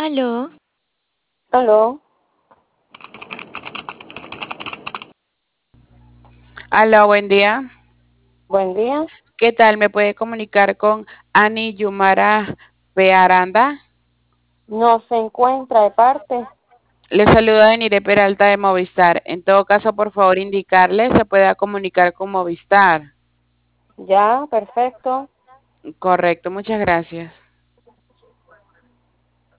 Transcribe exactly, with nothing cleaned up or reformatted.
Aló, Aló, Aló, buen día. buen día. ¿Qué tal? ¿Me puede comunicar con Ani Yumara Pearanda? No se encuentra de parte. Le saluda Denire Peralta de Movistar. En todo caso, por favor, indicarle se pueda comunicar con Movistar. Ya, perfecto. Correcto, muchas gracias.